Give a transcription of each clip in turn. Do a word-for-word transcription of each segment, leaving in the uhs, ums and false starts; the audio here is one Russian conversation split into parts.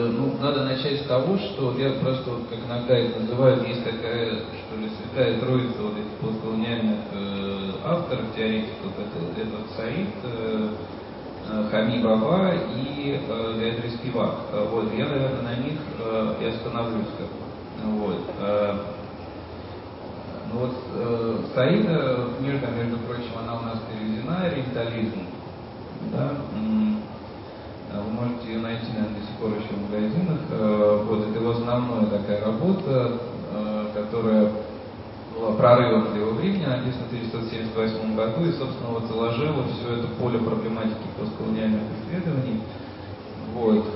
ну, надо начать с того, что я просто, вот, как иногда это называют, есть такая, что ли, святая троица вот этих постколониальных э, авторов, теоретиков, это, это Саид, э, Хами Баба и э, Гаятри Спивак. Вот, я, наверное, на них э, и остановлюсь. Как, вот. Э, ну вот э, Саида книжка, между прочим, она у нас переведена, «Ориентализм». Да? Вы можете ее найти, наверное, до сих пор еще в магазинах. Вот, это его основная такая работа, которая была прорывом для его времени, написана в тысяча девятьсот семьдесят восьмом году, и, собственно, вот заложила все это поле проблематики постколониальных исследований. Вот.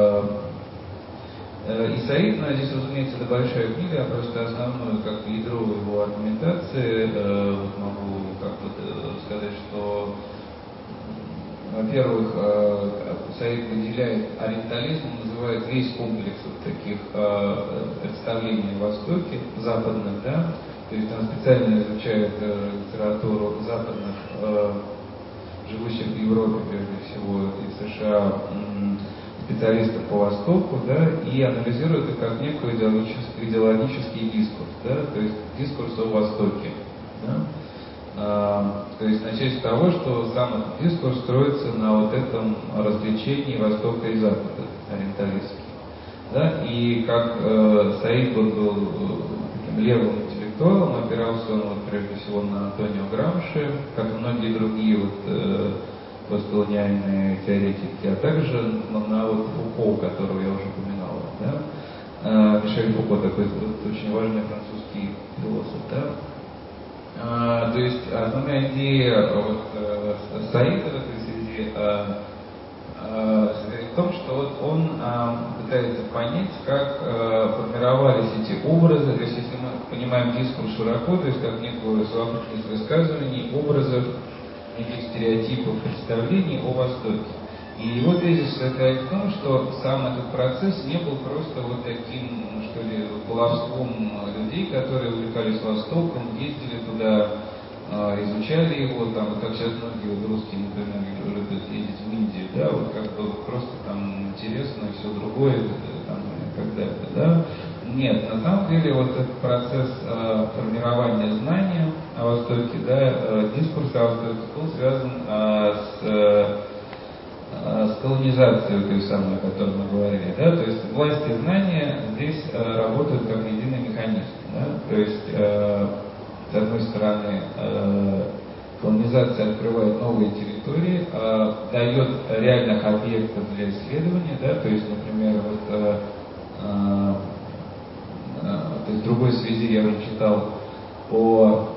И Саид, ну, здесь, разумеется, это большая книга, я просто основную, как ядро его аргументации, вот могу как-то сказать, что во-первых, Саид выделяет ориентализм, называет весь комплекс вот таких представлений о Востоке, западных, да, то есть он специально изучает литературу западных, живущих в Европе, прежде всего, и США, специалистов по Востоку, да, и анализирует их как некий идеологический, идеологический дискурс, да, то есть дискурс о Востоке. Да. То есть начать с того, что сам этот дискурс строится на вот этом развлечении Востока и Запада, ориенталистских. Да? И как э, Саид вот был таким левым интеллектуалом, опирался он вот, прежде всего на Антонио Грамши, как и многие другие вот, э, постколониальные теоретики, а также на, на вот Фуко, которого я уже упоминал. Да? Э, Мишель Фуко, такой вот, очень важный французский философ. Да? Uh, то есть основная идея вот, uh, Саида в этой связи uh, uh, в том, что вот он uh, пытается понять, как uh, формировались эти образы, то есть если мы понимаем дискурс широко, то есть как некую совокупность высказываний, образов, неких стереотипов, представлений о Востоке. И его тезис состоит в том, что сам этот процесс не был просто вот таким, что ли, баловством людей, которые увлекались Востоком, ездили туда, изучали его, там, вот как сейчас многие вот русские, например, любят ездить в Индию, да, вот как бы просто там интересно и все другое, там, и так далее, да. Нет, на самом деле вот этот процесс э, формирования знания о Востоке, да, э, дискурс о Востоке был связан э, с э, с колонизацией той самой, о которой мы говорили, да, то есть власть и знания здесь э, работают как единый механизм, да, то есть э, с одной стороны э, колонизация открывает новые территории, э, дает реальных объектов для исследования, да, то есть, например, вот э, э, э, то есть в другой связи я уже читал о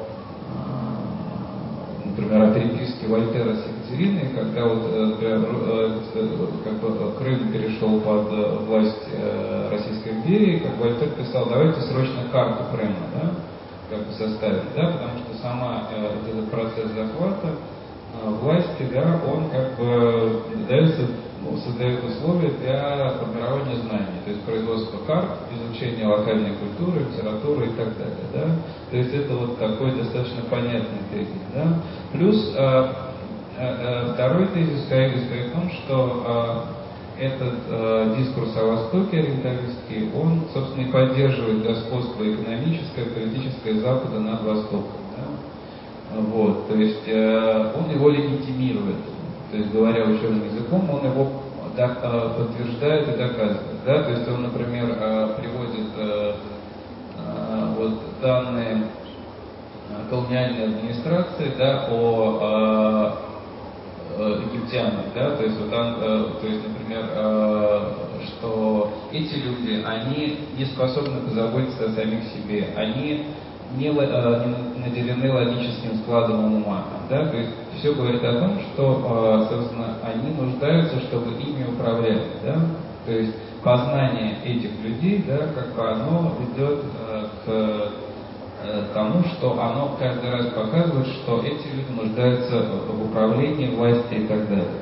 например, о переписке Вольтера с Екатериной, когда вот, например, как бы Крым перешел под власть Российской империи, как Вольтер писал, давайте срочно карту Крыма, да, как бы составить, да, потому что сама этот процесс захвата власти, да, он как бы дается, ну, создает условия для формирования знаний, то есть производство карт, изучение локальной культуры, литературы и так далее, да. То есть это вот такой достаточно понятный тезис, да. Плюс э, э, второй тезис Саида стоит в том, что э, этот э, дискурс о Востоке ориенталистский, он, собственно, и поддерживает господство экономическое, политическое Запада над Востоком, да. Вот, то есть э, он его легитимирует, то есть говоря ученым языком, он его да, э, подтверждает и доказывает, да, то есть он, например, э, приводит э, э, вот данные колониальной администрации, да, о э, э, египтянах, да, то есть вот там, э, то есть, например, э, что эти люди, они не способны позаботиться о самих себе, они не, э, не наделены логическим складом ума, да, то есть все говорит о том, что, э, собственно, они нуждаются, чтобы ими управляли, да, то есть познание этих людей, да, как бы оно ведет э, к тому, что оно каждый раз показывает, что эти люди нуждаются в управлении, власти и так далее.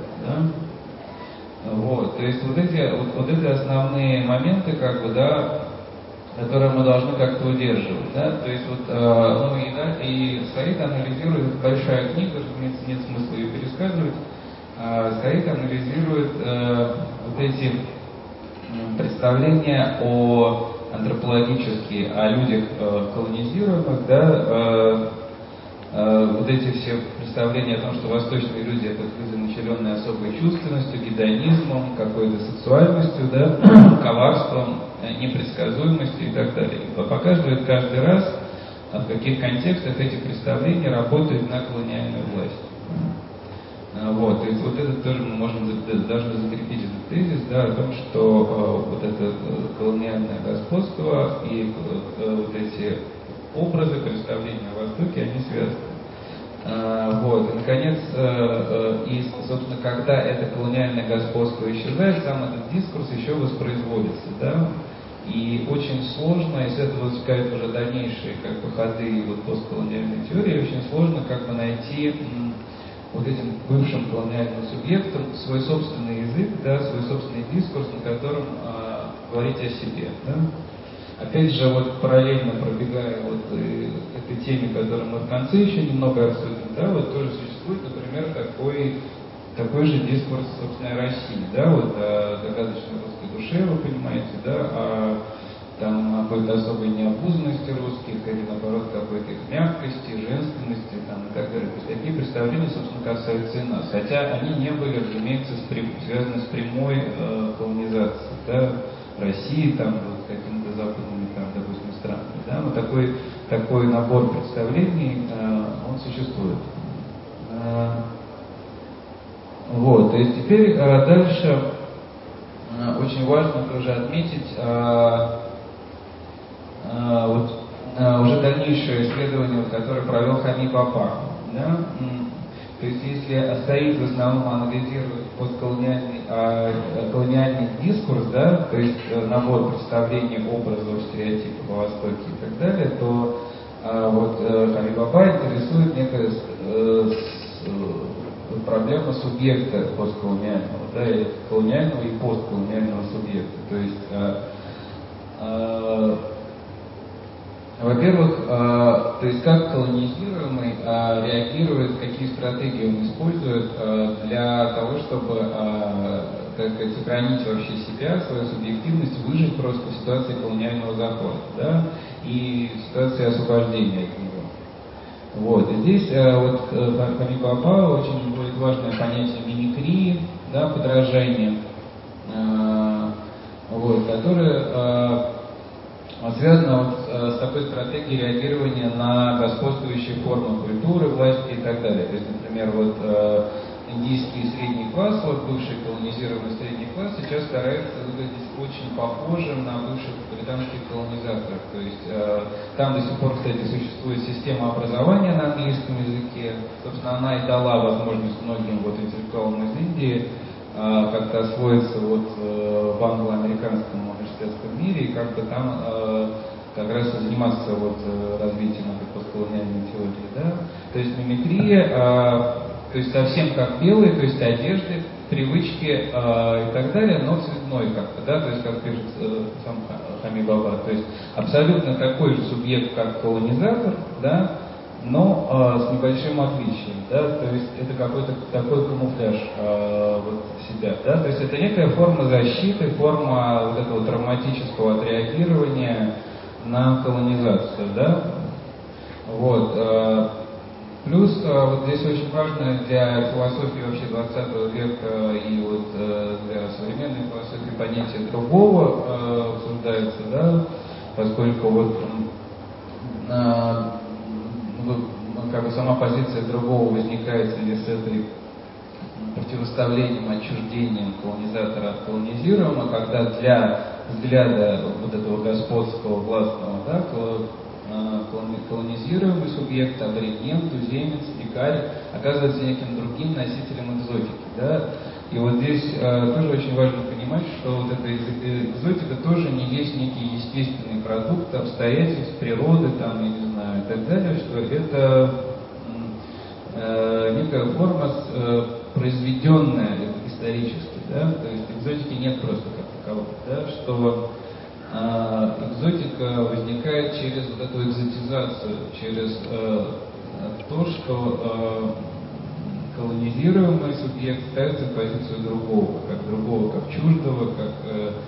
Да? Вот, то есть вот эти, вот, вот эти основные моменты, как бы, да, которые мы должны как-то удерживать. Да? То есть вот, э, ну и, да, и Саид анализирует, это большая книга, разумеется, нет смысла ее пересказывать. Э, Саид анализирует э, вот эти представления о антропологически о людях э, колонизируемых, да, э, э, вот эти все представления о том, что восточные люди это люди, населенные особой чувственностью, гедонизмом, какой-то сексуальностью, да, коварством, непредсказуемостью и так далее. Показывает каждый раз, в каких контекстах эти представления работают на колониальную власть. Вот, то есть вот это тоже мы можем должны закрепить этот тезис, да, о том, что э, вот это колониальное господство и э, вот эти образы представления о Востоке, они связаны. Э, вот, и наконец, э, э, и, собственно, когда это колониальное господство исчезает, сам этот дискурс еще воспроизводится, да, и очень сложно, из этого вытекают уже дальнейшие как бы ходы вот постколониальной теории, очень сложно как бы найти вот этим бывшим колониальным субъектам свой собственный язык, да, свой собственный дискурс, на котором э, говорить о себе. Да? Опять же, вот параллельно пробегая вот э, этой теме, которую мы в конце еще немного обсудим, да, вот тоже существует, например, такой, такой же дискурс собственной России, да, вот о загадочной русской душе, вы понимаете, да, о там какой-то особой необузанности русских, или наоборот какой-то их мягкости, женственности там, и так далее. То есть такие представления, собственно, касаются и нас. Хотя они не были, разумеется, с прям, связаны с прямой э, колонизацией, да, России, там, вот, какими-то западными, там, допустим, странами. Да? Но такой, такой набор представлений, э, он существует. Э, вот, то есть теперь э, дальше э, очень важно тоже отметить э, Uh, вот, uh, уже дальнейшее исследование, вот, которое провел Хами Баба. Да? Mm. То есть если Астоид в основном анализирует постколониальный uh, колониальный дискурс, да, то есть uh, набор представлений, образов, стереотипов о Востоке и так далее, то uh, вот, uh, Хами Баба интересует некая uh, uh, проблема субъекта постколониального, да, или колониального и постколониального субъекта. То есть uh, uh, Во-первых, э, то есть как колонизируемый э, реагирует, какие стратегии он использует э, для того, чтобы э, так сказать, сохранить вообще себя, свою субъективность, выжить просто в ситуации колониального захвата, да, и в ситуации освобождения от него. Вот, и здесь э, вот Хами Баба очень будет важное понятие мимикрии, да, подражания, э, вот, которое э, связано вот с такой стратегией реагирования на господствующие формы культуры, власти и так далее. То есть, например, вот э, индийский средний класс, вот бывший колонизированный средний класс, сейчас старается выглядеть очень похожим на бывших британских колонизаторов. То есть э, там до сих пор, кстати, существует система образования на английском языке. Собственно, она и дала возможность многим вот интеллектуалам из Индии э, как-то освоиться вот э, в англо-американском университетском мире и как-то там э, как раз заниматься вот развитием этой постколониальной теории, да. То есть мимикрия, э, то есть совсем как белые, то есть одежды, привычки э, и так далее, но цветной как-то, да, то есть как пишет э, сам Хами Баба, то есть абсолютно такой же субъект, как колонизатор, да, но э, с небольшим отличием, да, то есть это какой-то такой камуфляж э, вот себя, да, то есть это некая форма защиты, форма вот этого травматического отреагирования на колонизацию, да, вот, э, плюс э, вот здесь очень важно для философии вообще двадцатого века и вот э, для современной философии понятие другого э, обсуждается, да, поскольку вот э, как бы сама позиция другого возникает в связи с этой противоставлением, отчуждением колонизатора от колонизируемого, когда для взгляда вот этого господского, властного, да, колонизируемый субъект, абориген, туземец, дикарь оказывается неким другим носителем экзотики, да. И вот здесь э, тоже очень важно понимать, что вот эта экзотика тоже не есть некий естественный продукт обстоятельств, природы, там, я не знаю, и так далее, что это э, некая форма э, произведенная исторически, да, то есть экзотики нет просто как таковой, да, что э, экзотика возникает через вот эту экзотизацию, через э, то, что э, колонизируемый субъект ставится в позицию другого, как другого, как чуждого, как э,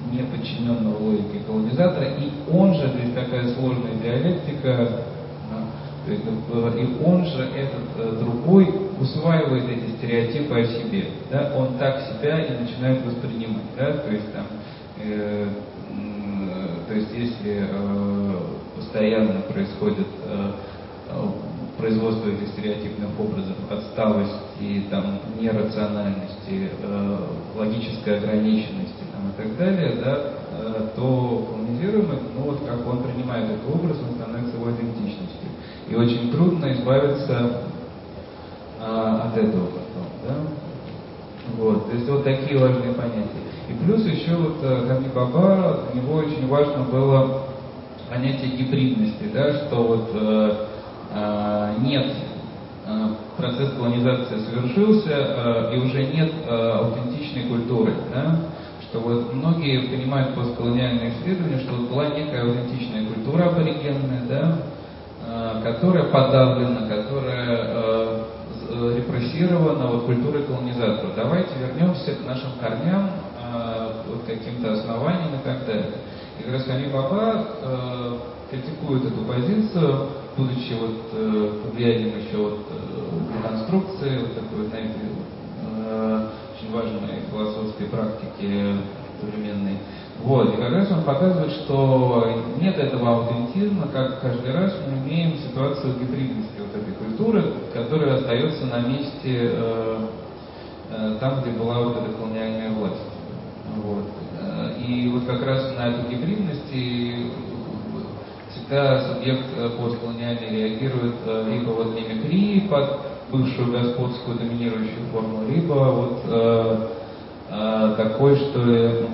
не подчиненного логике колонизатора, и он же, то есть такая сложная диалектика, то есть, и он же, этот другой, усваивает эти стереотипы о себе, да, он так себя и начинает воспринимать, да, то есть там, э, э, то есть если э, постоянно происходит э, производство этих стереотипных образов, отсталости, там, нерациональности, э, логической ограниченности там, и так далее, да, э, то колонизируемый, ну вот как он принимает этот образ, он становится его идентичностью. И очень трудно избавиться э, от этого потом, да. Вот, то есть вот такие важные понятия. И плюс еще вот Ками Баба, у него очень важно было понятие гибридности, да, что вот э, э, нет, э, процесс колонизации совершился, э, и уже нет э, аутентичной культуры, да, что вот многие понимают постколониальные исследования, что вот была некая аутентичная культура аборигенная, да, э, которая подавлена, которая э, репрессирована вот культурой колонизатора. Давайте вернемся к нашим корням, э, вот каким-то основаниям и так далее. И как раз Ками Баба э, критикует эту позицию, будучи вот э, под влиянием еще вот э, деконструкции, вот такой, вот, знаете, э, очень важной философской практики современной. Вот, и как раз он показывает, что нет этого аутентизма, как каждый раз мы имеем ситуацию гибридности вот этой культуры, которая остается на месте э, э, там, где была вот эта колониальная власть. Вот. И вот как раз на эту гибридность и всегда субъект постколониальный реагирует либо вот мимикрией под бывшую господскую доминирующую форму, либо вот э, э, такой, что ли,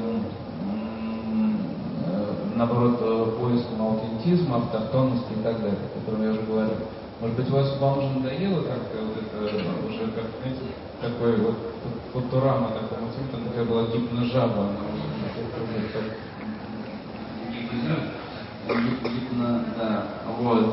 наоборот, поиском аутентизма, автохтонности и так далее, о котором я уже говорил. Может быть, вас, вам уже надоело как вот это, уже, как, знаете, такой вот футурама такого цвета, там такая была гипножаба, она уже гипно, да, вот.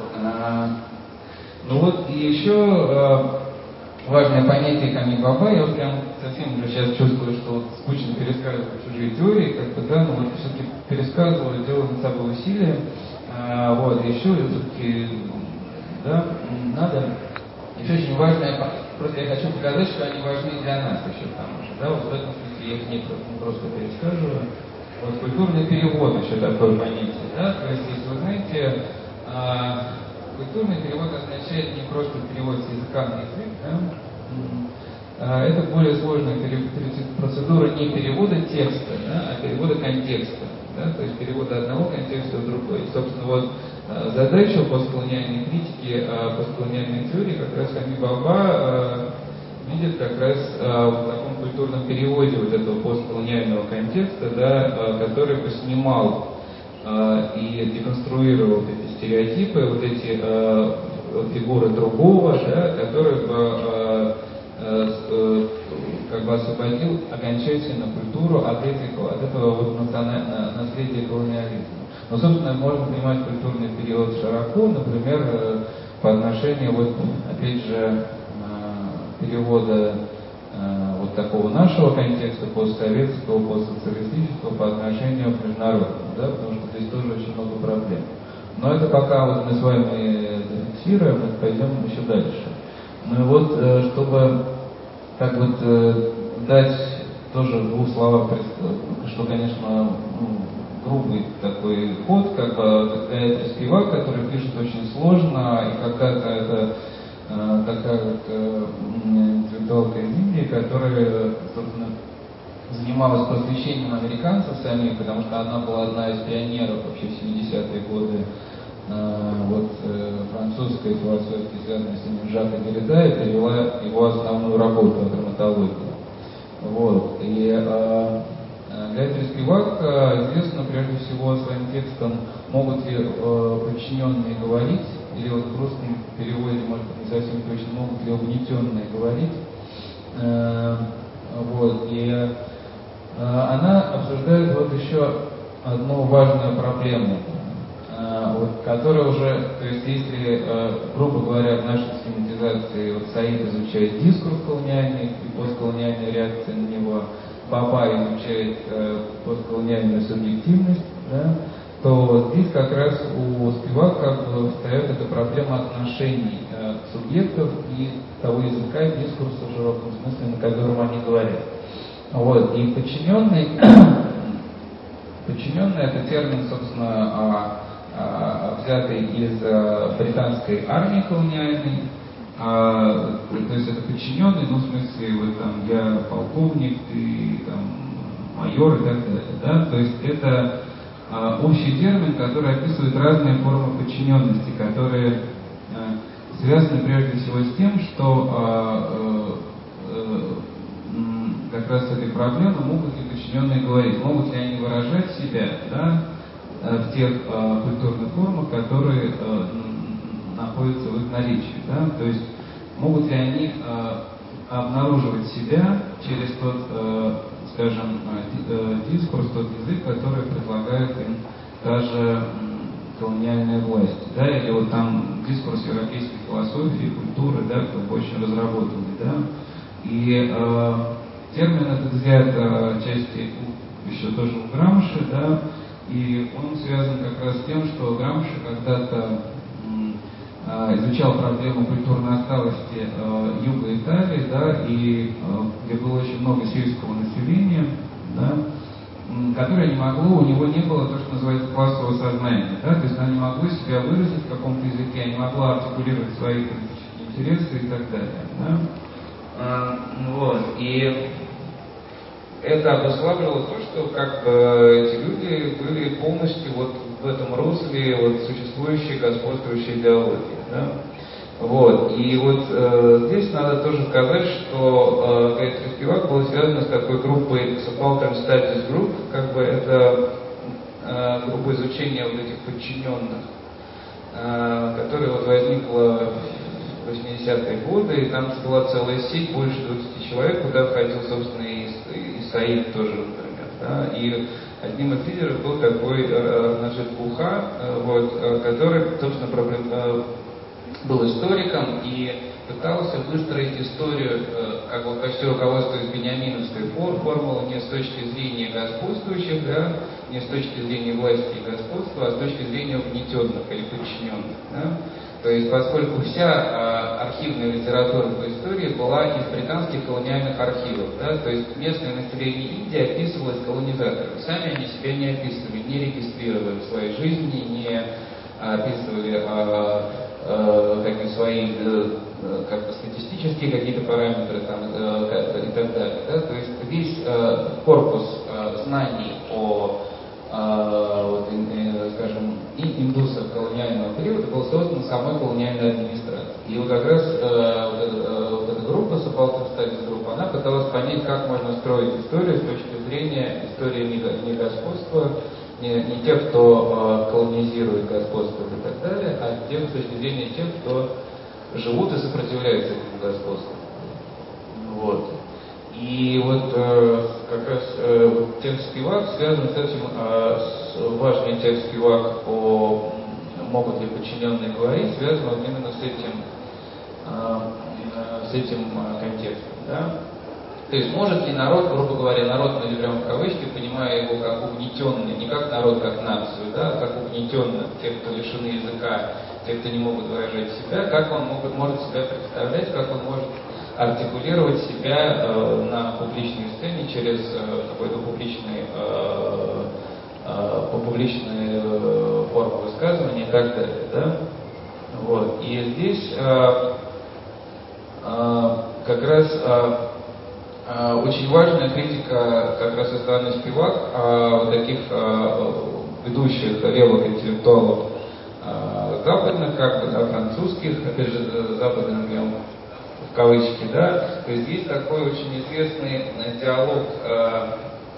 Ну вот, и еще важное понятие Ками Баба, я вот прям совсем уже сейчас чувствую, что вот скучно пересказывать чужие теории, как бы, да, но вот все-таки пересказываю, делаю над собой усилия, а, вот, и еще все-таки, да, надо, еще очень важное, просто я хочу показать, что они важны для нас еще там уже, да, вот в этом смысле я их не, не просто пересказываю. Вот культурный перевод еще такое понятие, да, то есть, если вы знаете, а, культурный перевод означает не просто перевод с языка на язык, да? Это более сложная процедура не перевода текста, да, а перевода контекста, да? То есть перевода одного контекста в другой. И, собственно, вот задача постколониальной критики, постколониальной теории как раз Ками Баба видит как раз в таком культурном переводе вот этого постколониального контекста, да, который бы снимал и деконструировал эти стереотипы, вот эти э, фигуры другого, да, которые бы э, э, как бы освободил окончательно культуру от, этих, от этого вот наследия колониализма. Но, собственно, можно понимать культурный период широко, например, э, по отношению, вот, опять же, э, перевода э, вот такого нашего контекста, постсоветского, постсоциалистического по отношению к международному, да, потому что здесь тоже очень много проблем. Но это пока вот мы с вами зафиксируем, и пойдем еще дальше. Ну и вот, э, чтобы так вот э, дать тоже в двух словах, что, конечно, ну, грубый такой ход, как бы Гаятри Спивак, который пишет очень сложно, и какая-то это э, такая вот э, интеллектуалка из Индии, которая, собственно, занималась просвещением американцев самих, потому что она была одна из пионеров вообще в семидесятые годы э, вот, э, французской философии, связанной с ним Жака Деррида, и перевела его основную работу о драматологии. Вот. И э, Гаятри Спивак э, известна прежде всего своим текстом «Могут ли э, подчиненные говорить?» или вот в русском переводе, может быть, не совсем точно, «Могут ли угнетенные говорить?» э, вот. И э, она обсуждает вот еще одну важную проблему, э, вот, которая уже, то есть если, э, грубо говоря, в нашей схематизации вот Саид изучает дискурс колониальный и постколониальные реакции на него, Баба изучает э, постколониальную субъективность, да, то здесь как раз у Спивак как бы встает эта проблема отношений э, субъектов и того языка и дискурса в широком смысле, на котором они говорят. Вот. И подчиненный, подчиненный это термин, собственно, а, а, взятый из а, британской армии колониальной. А, то есть это подчиненный, ну в смысле, вот там я полковник, ты там майор и так далее, да, то есть это а, общий термин, который описывает разные формы подчиненности, которые а, связаны прежде всего с тем, что а, а, а, как раз с этой проблемой могут ли подчиненные говорить, могут ли они выражать себя, да, в тех а, культурных формах, которые а, находятся в их наличии, да, то есть могут ли они э, обнаруживать себя через тот, э, скажем, э, дискурс, тот язык, который предлагает им даже колониальная власть, да, или вот там дискурс европейской философии, культуры, да, как бы очень разработанный, да, и э, термин этот взят э, отчасти еще тоже у Грамши, да, и он связан как раз с тем, что Грамши когда-то изучал проблему культурной отсталости э, юга Италии, да, и э, где было очень много сельского населения, да, которое не могло, у него не было то, что называется классового сознания, да, то есть оно не могло себя выразить в каком-то языке, не могло артикулировать свои политические интересы и так далее, да. А, вот, и это обуславливало то, что как бы эти люди были полностью вот в этом русле вот существующей господствующей идеологии, да? Вот. И вот э, здесь надо тоже сказать, что э, Спивак был связан с такой группой Subaltern Studies Group, как бы это э, группа изучения вот этих подчиненных, э, которая вот возникла в восьмидесятые годы, и там была целая сеть, больше двадцати человек, куда входил, собственно, и, и Саид тоже, например, да? И одним из лидеров был такой э, Наджиб Буха, э, вот, э, который, собственно, проблем, э, был историком и пытался выстроить историю, э, как бы в качестве руководства из беньяминовской фор, формулы не с точки зрения господствующих, да, не с точки зрения власти и господства, а с точки зрения угнетенных или подчиненных. Да? То есть, поскольку вся э, архивная литература по истории была из британских колониальных архивов, да, то есть местное население Индии описывалось колонизаторами. Сами они себя не описывали, не регистрировали в своей жизни, не описывали э, э, как бы свои э, как бы статистические какие-то параметры там, э, и так далее. Да? То есть весь э, корпус э, знаний о Uh, вот, э, скажем, и индусов колониального периода был создан самой колониальной администрацией. И вот как раз э, вот, эта, э, вот эта группа, Subaltern Studies Group, она пыталась понять, как можно строить историю с точки зрения истории не, не господства, не, не тех, кто э, колонизирует господство и так далее, а тех, с точки зрения тех, кто живут и сопротивляются этому господству. Вот. И вот э, как раз э, вот текст Спивак связан с этим, э, с важный текст Спивак о могут ли подчиненные говорить, связан вот именно с этим, э, с этим э, контекстом. Да? То есть может ли народ, грубо говоря, народ мы берем в кавычки, понимая его как угнетенный, не как народ, как нацию, да, а как угнетенных, те, кто лишены языка, те, кто не могут выражать себя, как он может, может себя представлять, как он может артикулировать себя э, на публичной сцене через э, какой-то публичный, э, э, публичную э, форму высказывания и так далее. Да? Вот. И здесь э, э, как раз э, э, очень важная критика как раз со стороны Спивак э, вот таких э, ведущих левых интеллектуалов э, западных, как бы, да, французских, опять же, западных левых, в кавычки, да, то есть есть такой очень известный диалог э,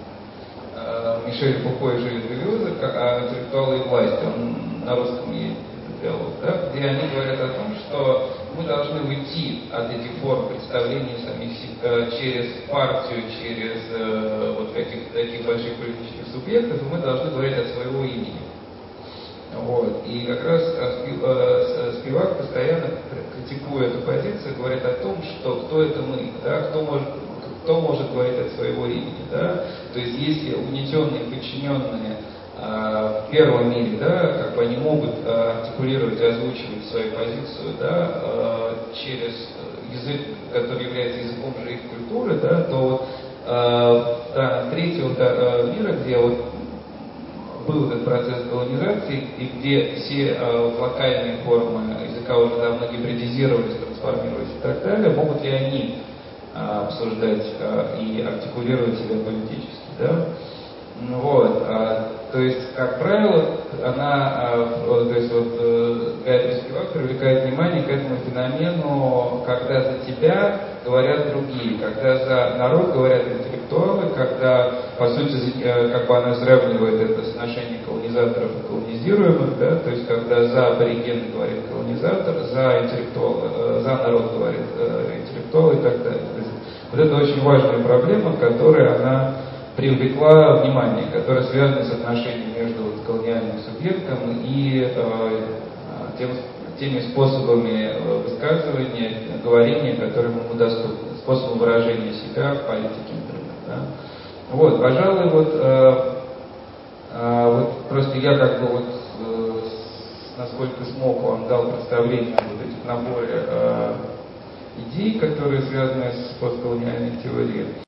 э, Мишеля Фуко и Жиля Делеза, как интеллектуалы и власти, он на русском есть этот диалог, да, где они говорят о том, что мы должны уйти от этих форм представления самих себя через партию, через э, вот этих таких больших политических субъектов, и мы должны говорить от своего имени. Вот. И как раз Спивак постоянно, критикуя эту позицию, говорит о том, что кто это мы, да, кто может, кто может говорить от своего имени, да? То есть если угнетенные, подчиненные э, в первом мире, да, как бы они могут э, артикулировать, озвучивать свою позицию, да, э, через язык, который является языком же их культуры, да, то вот э, в странах третьего да, мира, где вот был этот процесс колонизации, и где все э, локальные формы языка уже давно гибридизировались, трансформировались и так далее, могут ли они э, обсуждать э, и артикулировать себя политически, да? Ну, вот, э, то есть, как правило, она, э, то есть, вот, э, Гайатри Спивак привлекает внимание к этому феномену, когда за тебя говорят другие, когда за народ говорят интеллектуалы, когда, по сути, э, как бы она сравнивает это с отношением колонизаторов и колонизируемых, да, то есть, когда за аборигены говорит колонизатор, за интеллектуал, э, за народ говорит э, интеллектуал и так далее. То есть, вот это очень важная проблема, которая она привлекла внимание, которая связана с отношением между вот, колониальным субъектом и э, тем, теми способами высказывания, говорения, которые ему доступны, способом выражения себя в политике интернета. Да? Вот, пожалуй, вот, э, э, вот просто я как бы вот э, насколько смог вам дал представление о вот этих наборе э, идей, которые связаны с постколониальной теорией.